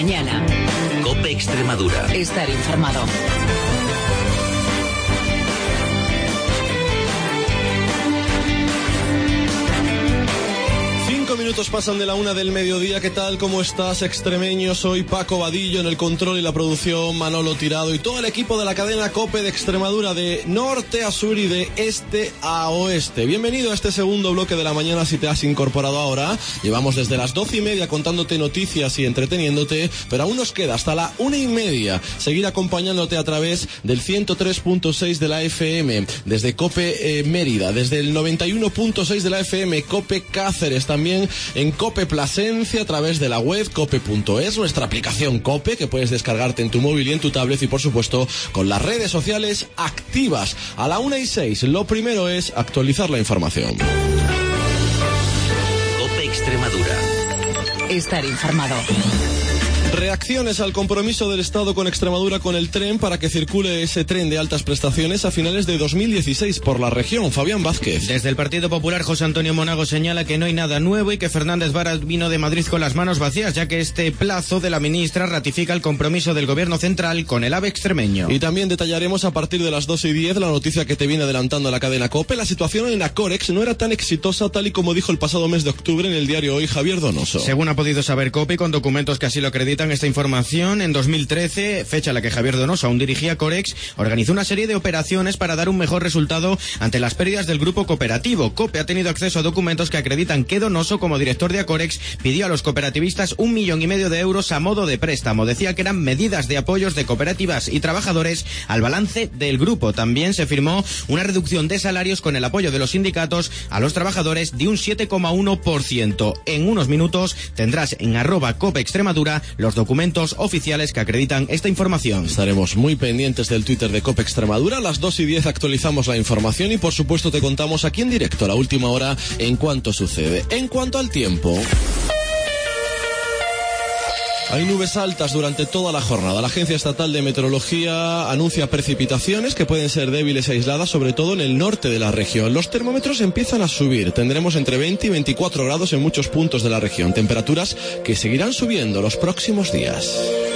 mañana. COPE Extremadura. Estar informado. Minutos pasan de la 1 del mediodía. ¿Qué tal? ¿Cómo estás, extremeño? Soy Paco Vadillo, en el control y la producción Manolo Tirado y todo el equipo de la cadena COPE de Extremadura, de norte a sur y de este a oeste. Bienvenido a este segundo bloque de la mañana si te has incorporado ahora. Llevamos desde las 12:30 contándote noticias y entreteniéndote, pero aún nos queda hasta la 1:30 seguir acompañándote a través del 103.6 de la FM, desde COPE Mérida, desde el 91.6 de la FM, COPE Cáceres, también en COPE Plasencia a través de la web cope.es, nuestra aplicación COPE que puedes descargarte en tu móvil y en tu tablet, y por supuesto con las redes sociales activas. A la 1:06 lo primero es actualizar la información. COPE Extremadura. Estar informado. Reacciones al compromiso del Estado con Extremadura con el tren para que circule ese tren de altas prestaciones a finales de 2016 por la región. Fabián Vázquez. Desde el Partido Popular, José Antonio Monago señala que no hay nada nuevo y que Fernández Vara vino de Madrid con las manos vacías, ya que este plazo de la ministra ratifica el compromiso del Gobierno central con el AVE extremeño. Y también detallaremos a partir de las 2:10 la noticia que te viene adelantando la cadena COPE. La situación en Acorex no era tan exitosa tal y como dijo el pasado mes de octubre en el diario Hoy Javier Donoso. Según ha podido saber COPE, con documentos que así lo acreditan, esta información, en 2013, fecha en la que Javier Donoso aún dirigía Corex, organizó una serie de operaciones para dar un mejor resultado ante las pérdidas del grupo cooperativo. COPE ha tenido acceso a documentos que acreditan que Donoso, como director de Acorex, pidió a los cooperativistas 1,5 millones de euros a modo de préstamo. Decía que eran medidas de apoyos de cooperativas y trabajadores al balance del grupo. También se firmó una reducción de salarios con el apoyo de los sindicatos a los trabajadores de un 7,1%. En unos minutos tendrás en @COPE Extremadura los documentos oficiales que acreditan esta información. Estaremos muy pendientes del Twitter de COPE Extremadura. A las 2:10 actualizamos la información y por supuesto te contamos aquí en directo la última hora en cuanto sucede. En cuanto al tiempo, hay nubes altas durante toda la jornada. La Agencia Estatal de Meteorología anuncia precipitaciones que pueden ser débiles e aisladas, sobre todo en el norte de la región. Los termómetros empiezan a subir. Tendremos entre 20 y 24 grados en muchos puntos de la región. Temperaturas que seguirán subiendo los próximos días.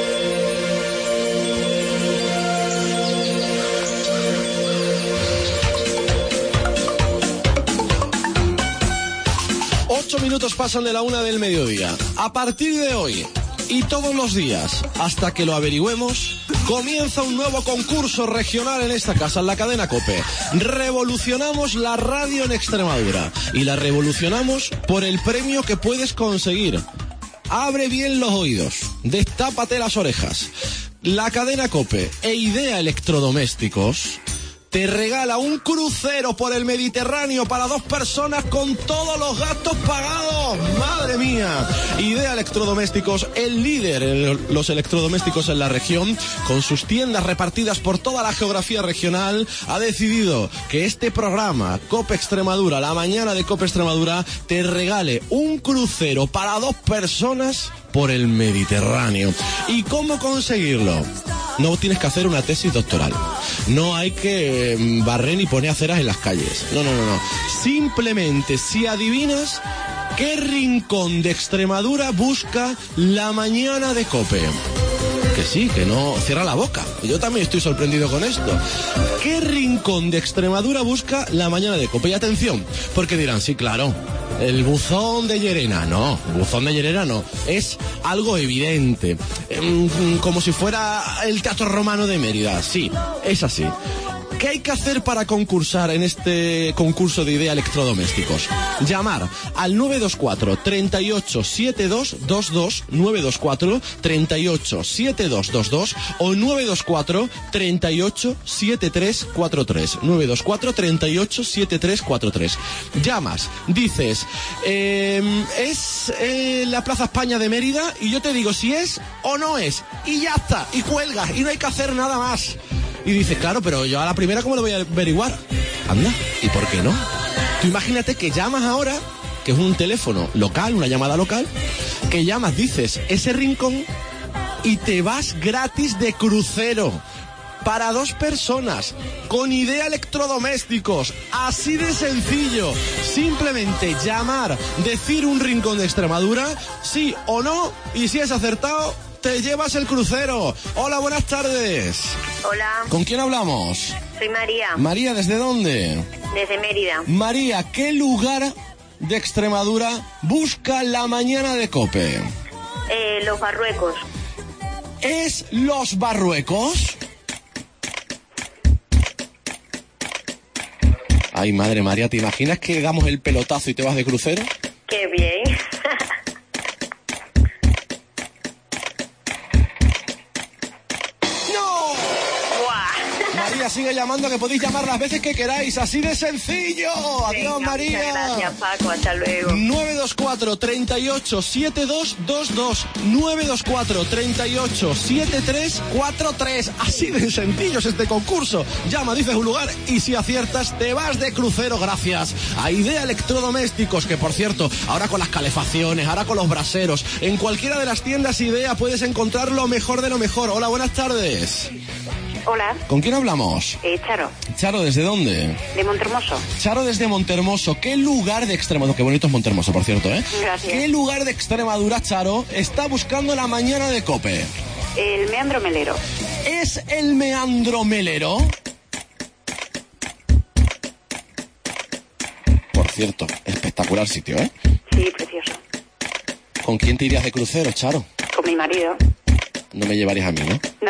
Minutos pasan de la 1 del mediodía. A partir de hoy y todos los días, hasta que lo averigüemos, comienza un nuevo concurso regional en esta casa, en la cadena COPE. Revolucionamos la radio en Extremadura y la revolucionamos por el premio que puedes conseguir. Abre bien los oídos, destápate las orejas. La cadena COPE e Idea Electrodomésticos te regala un crucero por el Mediterráneo para 2 personas con todos los gastos pagados. ¡Madre mía! Idea Electrodomésticos, el líder en los electrodomésticos en la región, con sus tiendas repartidas por toda la geografía regional, ha decidido que este programa, COPE Extremadura, la mañana de COPE Extremadura, te regale un crucero para 2 personas por el Mediterráneo. ¿Y cómo conseguirlo? No tienes que hacer una tesis doctoral. No hay que barrer ni poner aceras en las calles. No. Simplemente, si adivinas qué rincón de Extremadura busca la mañana de COPE. Que sí, que no cierra la boca. Yo también estoy sorprendido con esto. ¿Qué rincón de Extremadura busca la mañana de COPE? Y atención, porque dirán, sí, claro, el buzón de Llerena. No, el buzón de Llerena no. Es algo evidente. Como si fuera el Teatro Romano de Mérida. Sí, es así. ¿Qué hay que hacer para concursar en este concurso de Idea Electrodomésticos? Llamar al 924 38 7222, 924 38 7222 o 924 38 7343, 924 38 7343. Llamas, dices, es la Plaza España de Mérida, y yo te digo si es o no es, y ya está, y cuelgas, y no hay que hacer nada más. Y dices, claro, pero yo a la primera, ¿cómo lo voy a averiguar? Anda, ¿y por qué no? Tú imagínate que llamas ahora, que es un teléfono local, una llamada local, que llamas, dices ese rincón y te vas gratis de crucero para 2 personas con Idea Electrodomésticos. Así de sencillo. Simplemente llamar, decir un rincón de Extremadura, sí o no, y si es acertado, te llevas el crucero. Hola, buenas tardes. Hola. ¿Con quién hablamos? Soy María. María, ¿desde dónde? Desde Mérida. María, ¿qué lugar de Extremadura busca la mañana de COPE? Los Barruecos. ¿Es Los Barruecos? Ay, madre María, ¿te imaginas que damos el pelotazo y te vas de crucero? ¡Qué bien! María, sigue llamando, que podéis llamar las veces que queráis, así de sencillo. Adiós, María. Muchas gracias, Paco, hasta luego. 924 38 7222 924 38 7343. Así de sencillo es este concurso. Llama, dices un lugar y si aciertas te vas de crucero gracias a Idea Electrodomésticos, que por cierto, ahora con las calefacciones, ahora con los braseros, en cualquiera de las tiendas Idea puedes encontrar lo mejor de lo mejor. Hola, buenas tardes. Hola. ¿Con quién hablamos? Charo. Charo, ¿desde dónde? De Montermoso. Charo, desde Montermoso. ¿Qué lugar de Extremadura? Qué bonito es Montermoso, por cierto, ¿eh? Gracias. ¿Qué lugar de Extremadura, Charo, está buscando la mañana de COPE? El Meandro Melero. ¿Es el Meandro Melero? Por cierto, espectacular sitio, ¿eh? Sí, precioso. ¿Con quién te irías de crucero, Charo? Con mi marido. No me llevarías a mí, ¿no? No.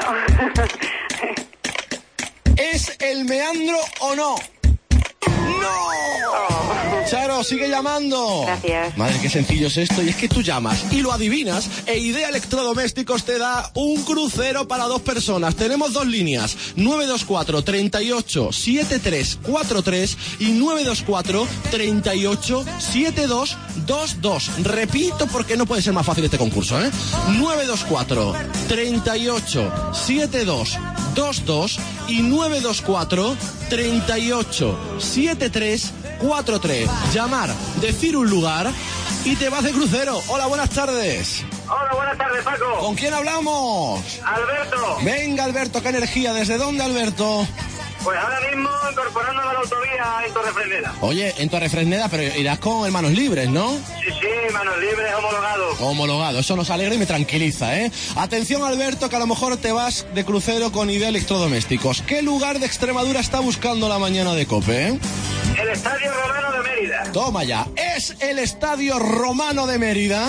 ¿Es el Meandro o no? ¡No! Oh. Charo, sigue llamando. Gracias. Madre, qué sencillo es esto. Y es que tú llamas y lo adivinas e Idea Electrodomésticos te da un crucero para 2 personas. Tenemos 2 líneas. 924 38 7343 y 924 38 7222. Repito porque no puede ser más fácil este concurso, ¿eh? 924 38 7222 y 924 38 7343. Llamar, decir un lugar y te vas de crucero. Hola, buenas tardes. Hola, buenas tardes, Paco. ¿Con quién hablamos? Alberto. Venga, Alberto, qué energía. ¿Desde dónde, Alberto? Pues ahora mismo incorporando a la autovía en Torrefresneda. Oye, en Torrefresneda, pero irás con manos libres, ¿no? Sí, manos libres, homologado. Homologado, eso nos alegra y me tranquiliza, ¿eh? Atención, Alberto, que a lo mejor te vas de crucero con Idea Electrodomésticos. ¿Qué lugar de Extremadura está buscando la mañana de COPE, eh? El Estadio Romano de Mérida. Toma ya, ¿es el Estadio Romano de Mérida?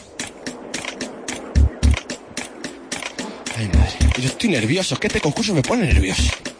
Ay, madre, yo estoy nervioso, es que este concurso me pone nervioso.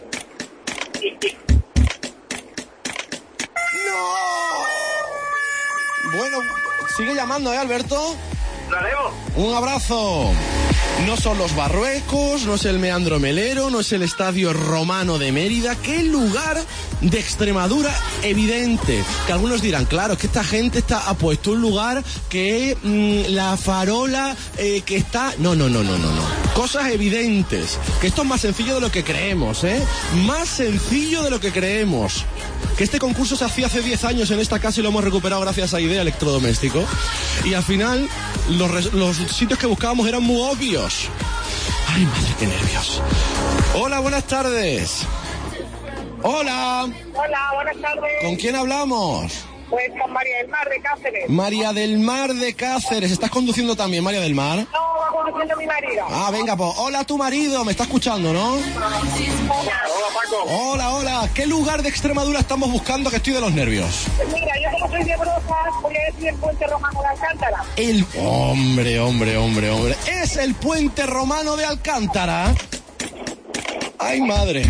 Bueno, sigue llamando, Alberto. Lo haremos. Un abrazo. No son los Barruecos, no es el Meandro Melero, no es el Estadio Romano de Mérida. ¿Qué lugar de Extremadura evidente? Que algunos dirán, claro, es que esta gente ha puesto un lugar que la farola que está... No. Cosas evidentes. Que esto es más sencillo de lo que creemos, ¿eh? Más sencillo de lo que creemos. Que este concurso se hacía hace 10 años en esta casa y lo hemos recuperado gracias a Idea Electrodoméstico. Y al final, los sitios que buscábamos eran muy obvios. Ay, madre, qué nervios. Hola, buenas tardes. Hola. Hola, buenas tardes. ¿Con quién hablamos? Pues con María del Mar de Cáceres. María del Mar de Cáceres. ¿Estás conduciendo también, María del Mar? No, va conduciendo mi marido. Ah, venga, pues hola tu marido, me está escuchando, ¿no? Hola, Paco. Hola. ¿Qué lugar de Extremadura estamos buscando, que estoy de los nervios? Pues mira, yo como soy de Brozas, voy a decir el Puente Romano de Alcántara. Hombre. ¿Es el Puente Romano de Alcántara? Ay, madre.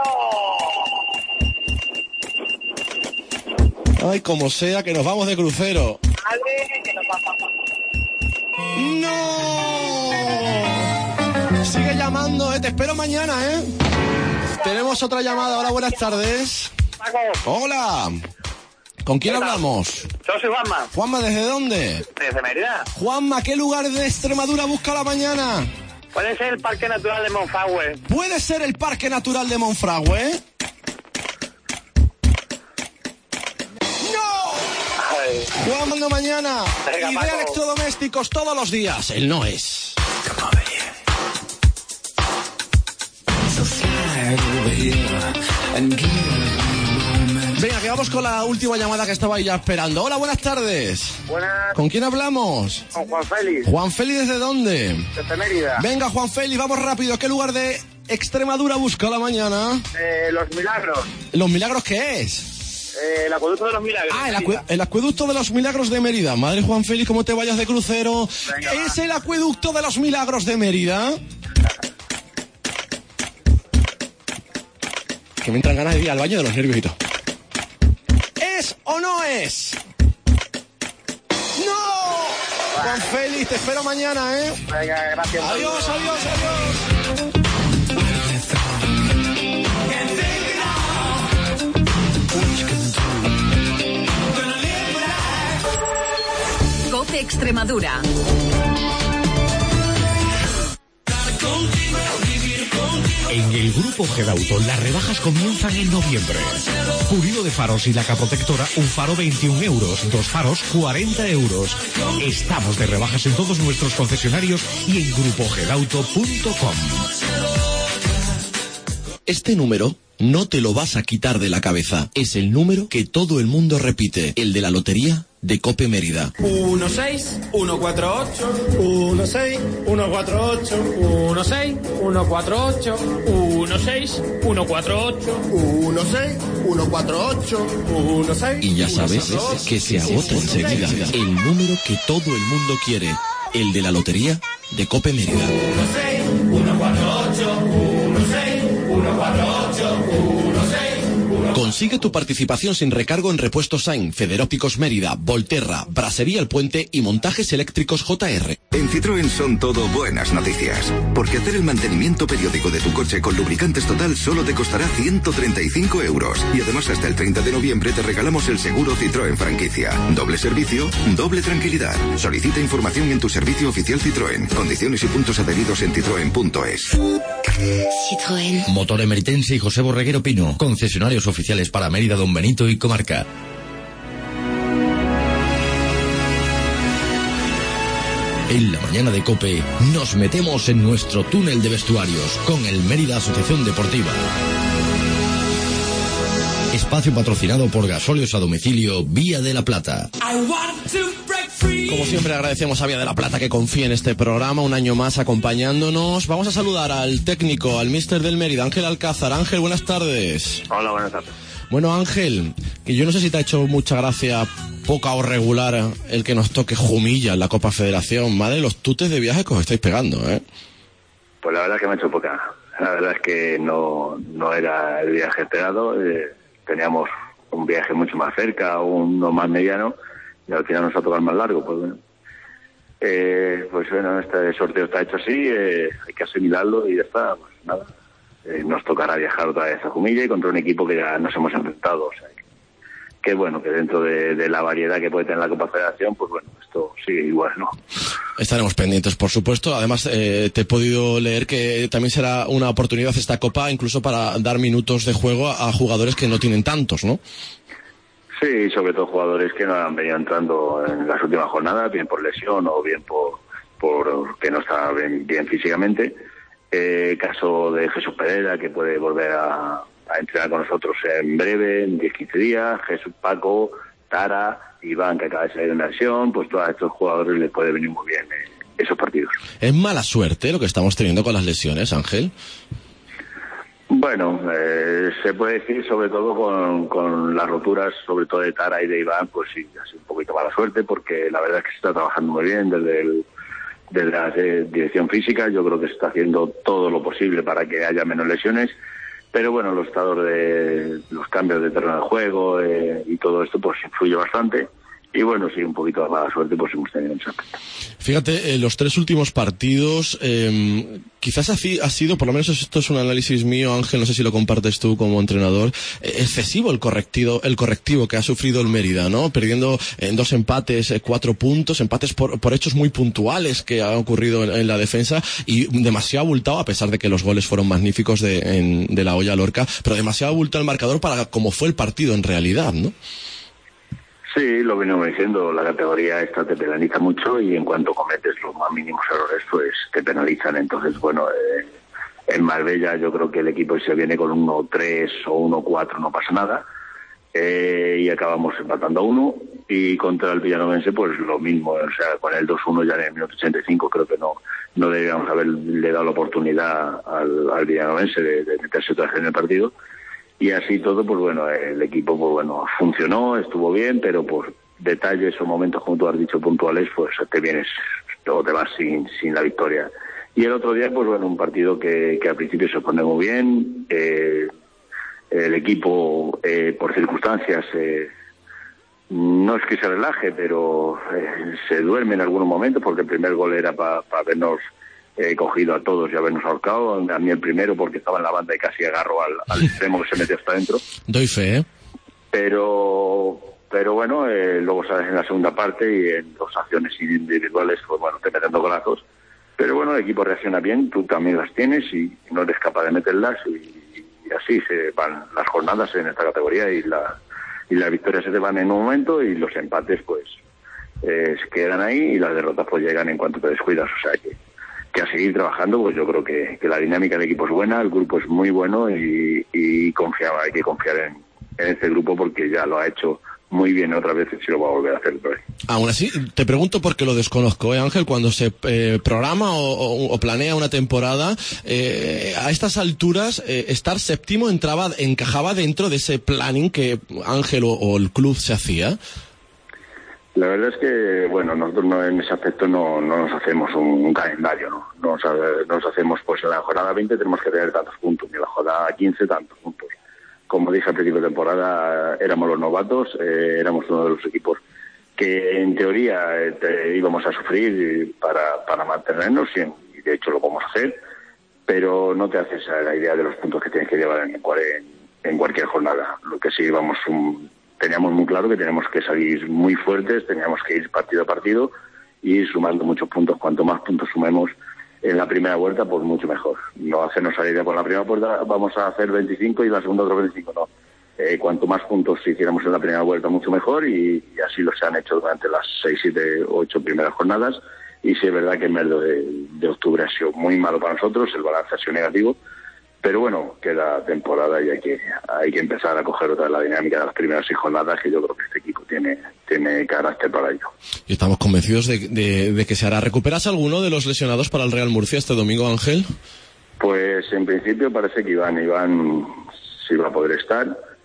Ay, como sea, que nos vamos de crucero. Madre, que nos va a pasar. ¡No! Sigue llamando, te espero mañana, ¿eh? Tenemos otra llamada. Hola, buenas tardes. Paco. Hola. ¿Con quién hablamos? Yo soy Juanma. Juanma, ¿desde dónde? Desde Mérida. Juanma, ¿qué lugar de Extremadura busca la mañana? Puede ser el Parque Natural de Monfragüe. ¿Puede ser el Parque Natural de Monfragüe? Juan, mando mañana. Venga, Idea Paco. Electrodomésticos todos los días. Él no es. So slide over here and give me a moment. Venga, que vamos con la última llamada que estaba ahí ya esperando. Hola, buenas tardes. Buenas, ¿Con quién hablamos? con Juan Félix, Juan Félix, ¿desde dónde? desde Mérida. Venga, Juan Félix, vamos rápido. ¿Qué lugar de Extremadura busca la mañana? Los Milagros, ¿Los Milagros qué es? el acueducto de los Milagros. Ah, el acueducto de los Milagros de Mérida. Madre Juan Félix, ¿cómo te vayas de crucero? Venga, ¿Es el acueducto de los Milagros de Mérida? Que me entran ganas de ir al baño de los nervios y todo. ¿Es o no es? ¡No! Juan Félix, te espero mañana, ¿eh? Venga, gracias. Adiós, adiós, adiós. COPE Extremadura. En el Grupo Gedauto las rebajas comienzan en noviembre. Pulido de faros y laca protectora, un faro 21 euros, 2 faros 40 euros. Estamos de rebajas en todos nuestros concesionarios y en grupogedauto.com. Este número no te lo vas a quitar de la cabeza. Es el número que todo el mundo repite, el de la lotería de COPE Mérida. 16 148 16 148 16 148 16 148 16 148 16. Y ya sabes que se agota enseguida. El número que todo el mundo quiere, el de la lotería de COPE Mérida. 16 148 16 148 16. Consigue tu participación sin recargo en Repuestos Sain, Federópticos Mérida, Volterra, Brasería El Puente y Montajes Eléctricos JR. En Citroën son todo buenas noticias, porque hacer el mantenimiento periódico de tu coche con lubricantes Total solo te costará 135 euros. Y además hasta el 30 de noviembre te regalamos el seguro Citroën franquicia. Doble servicio, doble tranquilidad. Solicita información en tu servicio oficial Citroën. Condiciones y puntos adheridos en citroen.es. Citroën. Motor Emeritense y José Borreguero Pino, concesionarios oficiales para Mérida, Don Benito y comarca. En la mañana de COPE nos metemos en nuestro túnel de vestuarios con el Mérida Asociación Deportiva. Espacio patrocinado por Gasóleos a Domicilio Vía de la Plata. Como siempre agradecemos a Vía de la Plata que confíe en este programa, un año más acompañándonos. Vamos a saludar al técnico, al míster del Mérida, Ángel Alcázar. Ángel, buenas tardes. Hola, buenas tardes. Bueno, Ángel, que yo no sé si te ha hecho mucha gracia, poca o regular, el que nos toque Jumilla en la Copa Federación. Madre, los tutes de viaje que os estáis pegando, ¿eh? Pues la verdad es que me ha hecho poca. La verdad es que no era el viaje esperado. Teníamos un viaje mucho más cerca, uno más mediano, y al final nos ha tocado el más largo. Pues bueno, este sorteo está hecho así, hay que asimilarlo y ya está. Pues nada, nos tocará viajar otra vez a Jumilla y contra un equipo que ya nos hemos enfrentado. O sea, que bueno, que dentro de la variedad que puede tener la Copa Federación, pues bueno, esto sigue igual, ¿no? Estaremos pendientes, por supuesto. Además, te he podido leer que también será una oportunidad esta Copa, incluso para dar minutos de juego a jugadores que no tienen tantos, ¿no? Sí, sobre todo jugadores que no han venido entrando en las últimas jornadas, bien por lesión o bien por que no está bien físicamente. Caso de Jesús Pereira, que puede volver a entrenar con nosotros en breve, en 10-15 días. Jesús, Paco, Tara, Iván, que acaba de salir de una lesión. Pues todos estos jugadores les puede venir muy bien esos partidos. ¿Es mala suerte lo que estamos teniendo con las lesiones, Ángel? Bueno, se puede decir sobre todo con las roturas, sobre todo de Tara y de Iván, pues sí, ha sido un poquito mala suerte, porque la verdad es que se está trabajando muy bien desde la dirección física. Yo creo que se está haciendo todo lo posible para que haya menos lesiones, pero bueno, los estados de los cambios de terreno de juego y todo esto pues influye bastante. Y bueno, sí, un poquito de mala suerte pues hemos tenido en ese aspecto. Fíjate, los 3 últimos partidos, quizás ha sido, por lo menos esto es un análisis mío, Ángel, no sé si lo compartes tú como entrenador, excesivo el correctivo que ha sufrido el Mérida, ¿no? Perdiendo en 2 empates, 4 puntos, empates por hechos muy puntuales que han ocurrido en la defensa y demasiado abultado, a pesar de que los goles fueron magníficos de la olla Lorca, pero demasiado abultado el marcador para como fue el partido en realidad, ¿no? Sí, lo venimos diciendo, la categoría esta te penaliza mucho y en cuanto cometes los más mínimos errores, pues te penalizan. Entonces, bueno, en Marbella yo creo que el equipo se viene con 1-3 o 1-4, no pasa nada. y acabamos empatando a 1, y contra el Villanovense pues lo mismo, o sea, con el 2-1 ya en el minuto 85 creo que no debíamos haberle dado la oportunidad al Villanovense de meterse otra vez en el partido, y así todo, pues bueno, el equipo pues bueno, funcionó, estuvo bien, pero por detalles o momentos, como tú has dicho, puntuales, pues te vienes o te vas sin la victoria. Y el otro día, pues bueno, un partido que al principio se pone muy bien, el equipo por circunstancias no es que se relaje, pero se duerme en algunos momentos, porque el primer gol era para habernos cogido a todos y habernos ahorcado. A mí el primero porque estaba en la banda y casi agarro al extremo que se mete hasta adentro. Doy fe, ¿eh? Pero bueno, luego sabes, en la segunda parte y en las acciones individuales, pues bueno, te meten 2 golazos. Pero bueno, el equipo reacciona bien, tú también las tienes y no eres capaz de meterlas, y así se van las jornadas en esta categoría, y las victorias se te van en un momento y los empates pues se quedan ahí, y las derrotas pues llegan en cuanto te descuidas. O sea que a seguir trabajando, pues yo creo que la dinámica del equipo es buena, el grupo es muy bueno, y hay que confiar en este grupo, porque ya lo ha hecho muy bien otras veces y lo va a volver a hacer otra vez. Aún así, te pregunto porque lo desconozco, Ángel, cuando se programa o planea una temporada, a estas alturas, estar séptimo encajaba dentro de ese planning que Ángel o el club se hacía. La verdad es que, bueno, nosotros en ese aspecto no nos hacemos un calendario, ¿no? Nos hacemos, pues en la jornada 20 tenemos que tener tantos puntos, y en la jornada 15 tantos puntos. Como dije al principio de temporada, éramos los novatos, éramos uno de los equipos que en teoría íbamos a sufrir para mantenernos, y de hecho lo vamos a hacer, pero no te haces a la idea de los puntos que tienes que llevar en cualquier jornada. Lo que sí teníamos muy claro que teníamos que salir muy fuertes, teníamos que ir partido a partido y ir sumando muchos puntos. Cuanto más puntos sumemos en la primera vuelta, pues mucho mejor. No hacernos salir por la primera vuelta, vamos a hacer 25 y la segunda otros 25, no. Cuanto más puntos hiciéramos en la primera vuelta, mucho mejor, y así lo se han hecho durante las 6, 7, 8 primeras jornadas. Y sí es verdad que el mes de octubre ha sido muy malo para nosotros, el balance ha sido negativo, pero bueno, queda temporada y hay que empezar a coger otra vez la dinámica de las primeras 6 jornadas, que yo creo que este equipo tiene carácter para ello. Y estamos convencidos de que se hará. ¿Recuperas alguno de los lesionados para el Real Murcia este domingo, Ángel? Pues en principio parece que Iván sí va a poder estar.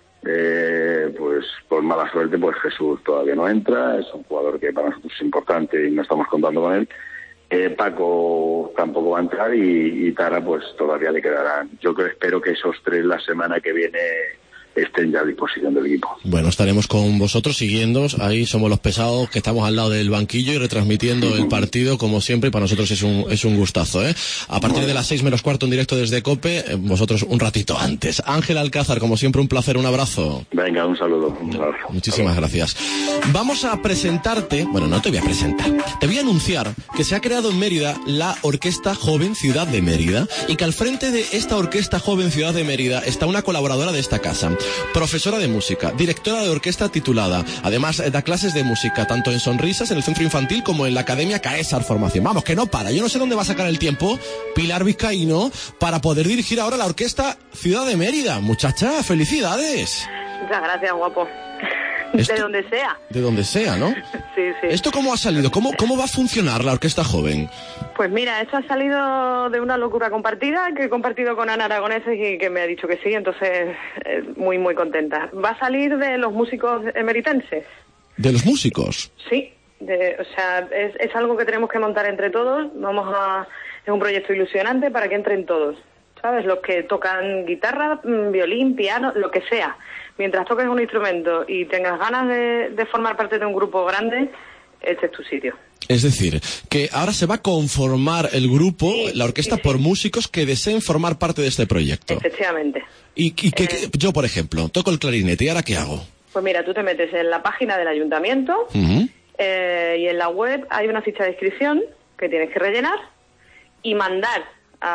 Pues por mala suerte, pues Jesús todavía no entra, es un jugador que para nosotros es importante y no estamos contando con él. Paco tampoco va a entrar, y Tara pues todavía le quedarán. Espero que esos 3 la semana que viene estén ya a disposición del equipo. Bueno, estaremos con vosotros siguiéndoos. Ahí somos los pesados que estamos al lado del banquillo y retransmitiendo el partido como siempre, y para nosotros es un gustazo, ¿eh? A partir de las 6:15 en directo desde COPE, vosotros un ratito antes. Ángel Alcázar, como siempre, un placer, un abrazo. Venga, un saludo. Muchísimas gracias. Vamos a presentarte, bueno, no te voy a presentar, te voy a anunciar que se ha creado en Mérida la Orquesta Joven Ciudad de Mérida, y que al frente de esta Orquesta Joven Ciudad de Mérida está una colaboradora de esta casa, profesora de música, directora de orquesta titulada. Además, da clases de música tanto en Sonrisas, en el centro infantil, como en la Academia Caesar Formación. Vamos, que no para. Yo no sé dónde va a sacar el tiempo Pilar Vizcaíno para poder dirigir ahora la Orquesta Ciudad de Mérida. Muchacha, felicidades. Muchas gracias, guapo. De donde sea. De donde sea, ¿no? Sí. ¿Esto cómo ha salido? ¿Cómo va a funcionar la Orquesta Joven? Pues mira, esto ha salido de una locura compartida que he compartido con Ana Aragoneses y que me ha dicho que sí, entonces muy, muy contenta. Va a salir de los músicos emeritenses. ¿De los músicos? Sí, es algo que tenemos que montar entre todos. Es un proyecto ilusionante para que entren todos, ¿sabes? Los que tocan guitarra, violín, piano, lo que sea. Mientras toques un instrumento y tengas ganas de formar parte de un grupo grande, este es tu sitio. Es decir, que ahora se va a conformar el grupo, la orquesta, por músicos que deseen formar parte de este proyecto. Efectivamente. Y que yo, por ejemplo, toco el clarinete, ¿y ahora qué hago? Pues mira, tú te metes en la página del ayuntamiento, y en la web hay una ficha de inscripción que tienes que rellenar y mandar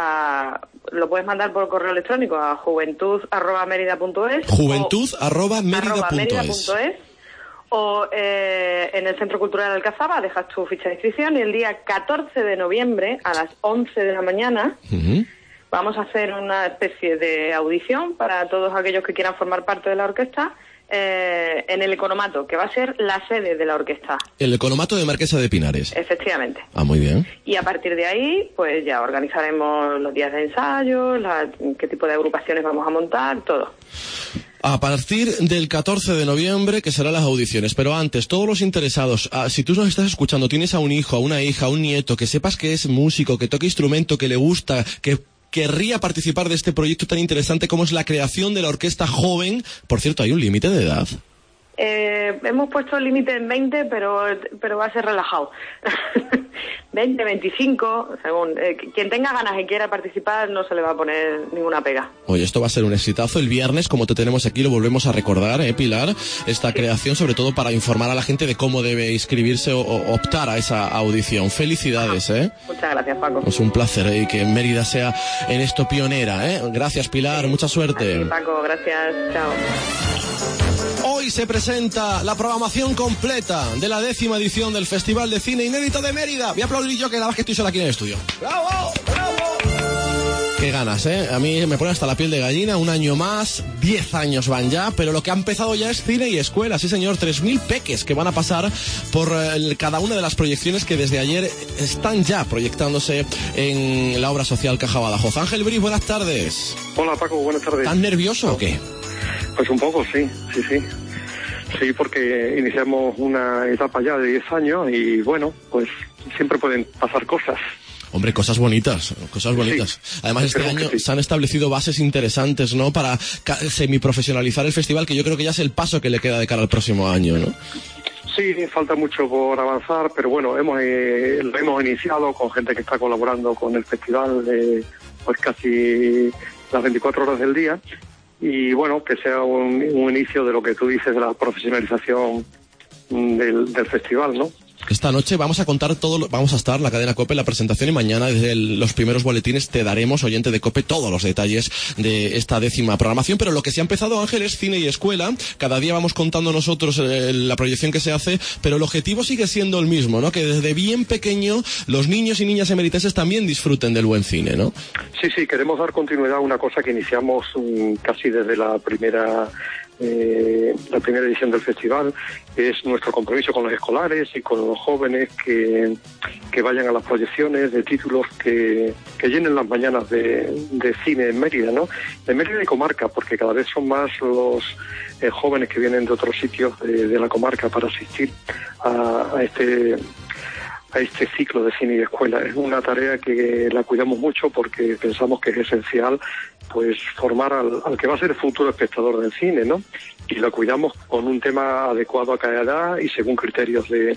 lo puedes mandar por correo electrónico a juventud@merida.es. Juventud@merida.es. O en el Centro Cultural de Alcazaba dejas tu ficha de inscripción, y el día 14 de noviembre a las 11 de la mañana vamos a hacer una especie de audición para todos aquellos que quieran formar parte de la orquesta en el Economato, que va a ser la sede de la orquesta. El Economato de Marquesa de Pinares. Efectivamente. Ah, muy bien. Y a partir de ahí, pues ya organizaremos los días de ensayo, qué tipo de agrupaciones vamos a montar, todo. A partir del 14 de noviembre, que serán las audiciones. Pero antes, todos los interesados, si tú nos estás escuchando, tienes a un hijo, a una hija, a un nieto, que sepas que es músico, que toque instrumento, que le gusta, que querría participar de este proyecto tan interesante como es la creación de la orquesta joven. Por cierto, ¿hay un límite de edad? Hemos puesto el límite en 20, pero va a ser relajado. 20, 25, según. Quien tenga ganas y quiera participar no se le va a poner ninguna pega. Oye, esto va a ser un exitazo. El viernes, como te tenemos aquí, lo volvemos a recordar, Pilar, esta creación, sobre todo para informar a la gente de cómo debe inscribirse o optar a esa audición. Felicidades, Muchas gracias, Paco. Es un placer, y que Mérida sea en esto pionera, Gracias, Pilar, mucha suerte. A ti, Paco, gracias, chao. Hoy se presenta la programación completa de la 10ª edición del Festival de Cine Inédito de Mérida. Voy a aplaudir yo, que la verdad es que estoy sola aquí en el estudio. ¡Bravo! ¡Bravo! Qué ganas, A mí me pone hasta la piel de gallina. Un año más, 10 años van ya, pero lo que ha empezado ya es cine y escuela. Sí, señor, 3.000 peques que van a pasar por cada una de las proyecciones que desde ayer están ya proyectándose en la obra social Caja Badajoz. Ángel Briz, buenas tardes. Hola, Paco, buenas tardes. ¿Estás nervioso o qué? Pues un poco, sí. Sí, porque iniciamos una etapa ya de 10 años y bueno, pues siempre pueden pasar cosas. Hombre, cosas bonitas. Sí, además, este año se han establecido bases interesantes, ¿no? Para semiprofesionalizar el festival, que yo creo que ya es el paso que le queda de cara al próximo año, ¿no? Sí, falta mucho por avanzar, pero bueno, lo hemos iniciado con gente que está colaborando con el festival pues casi las 24 horas del día. Y bueno, que sea un inicio de lo que tú dices de la profesionalización del festival, ¿no? Esta noche vamos a contar vamos a estar la cadena COPE en la presentación, y mañana desde los primeros boletines te daremos, oyente de COPE, todos los detalles de esta 10ª programación. Pero lo que se ha empezado, Ángel, es cine y escuela. Cada día vamos contando nosotros la proyección que se hace, pero el objetivo sigue siendo el mismo, ¿no? Que desde bien pequeño los niños y niñas emeritenses también disfruten del buen cine, ¿no? Sí, queremos dar continuidad a una cosa que iniciamos casi desde la primera edición del festival. Es nuestro compromiso con los escolares y con los jóvenes que vayan a las proyecciones de títulos que llenen las mañanas de cine en Mérida, ¿no? De Mérida y comarca, porque cada vez son más los jóvenes que vienen de otros sitios de la comarca para asistir a este ciclo de cine y escuela. Es una tarea que la cuidamos mucho porque pensamos que es esencial pues formar al que va a ser el futuro espectador del cine, ¿no? Y la cuidamos con un tema adecuado a cada edad y según criterios de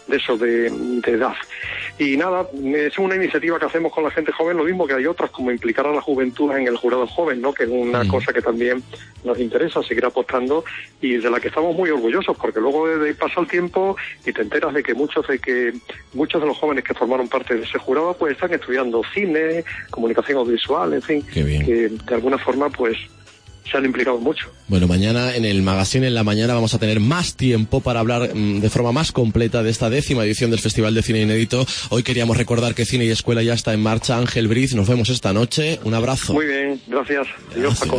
edad. Y nada, es una iniciativa que hacemos con la gente joven, lo mismo que hay otras, como implicar a la juventud en el jurado joven, ¿no? Que es una cosa que también nos interesa seguir apostando y de la que estamos muy orgullosos, porque luego pasa el tiempo y te enteras de que muchos de los jóvenes que formaron parte de ese jurado pues están estudiando cine, comunicación audiovisual, en fin, que de alguna forma pues se han implicado mucho. Bueno, mañana en el Magazine en la mañana vamos a tener más tiempo para hablar de forma más completa de esta 10ª edición del Festival de Cine Inédito. Hoy queríamos recordar que Cine y Escuela ya está en marcha. Ángel Briz, nos vemos esta noche. Un abrazo. Muy bien, gracias. Adiós, Paco.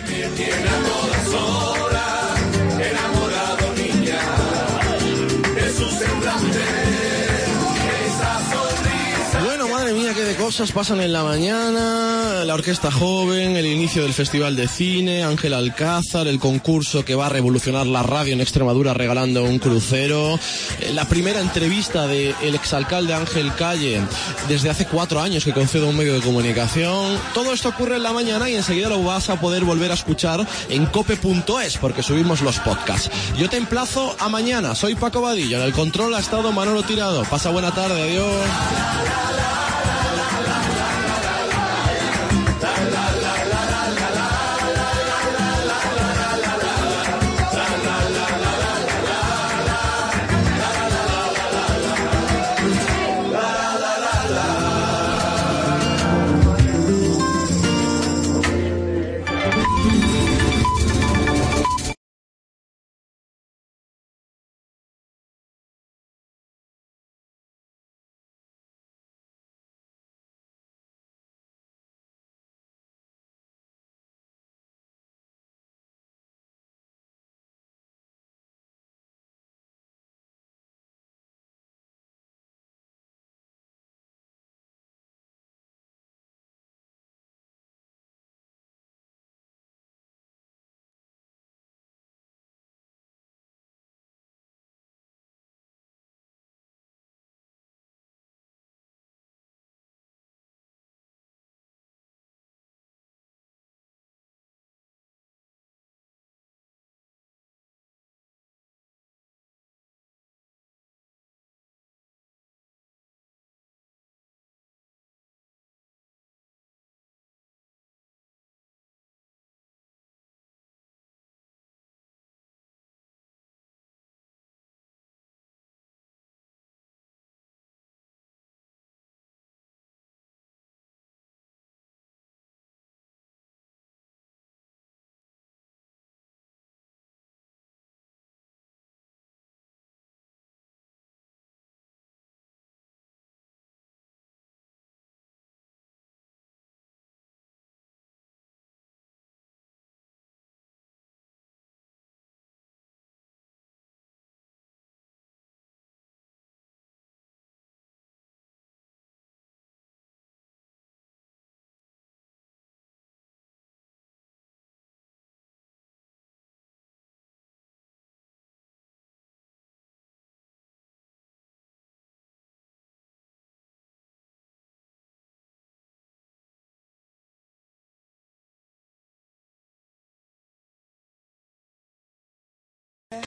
Qué de cosas pasan en la mañana, la orquesta joven, el inicio del Festival de Cine, Ángel Alcázar, el concurso que va a revolucionar la radio en Extremadura regalando un crucero, la primera entrevista del exalcalde Ángel Calle desde hace 4 años que concede un medio de comunicación. Todo esto ocurre en la mañana y enseguida lo vas a poder volver a escuchar en cope.es porque subimos los podcasts. Yo te emplazo a mañana, soy Paco Vadillo, en el control ha estado Manolo Tirado. Pasa buena tarde, adiós.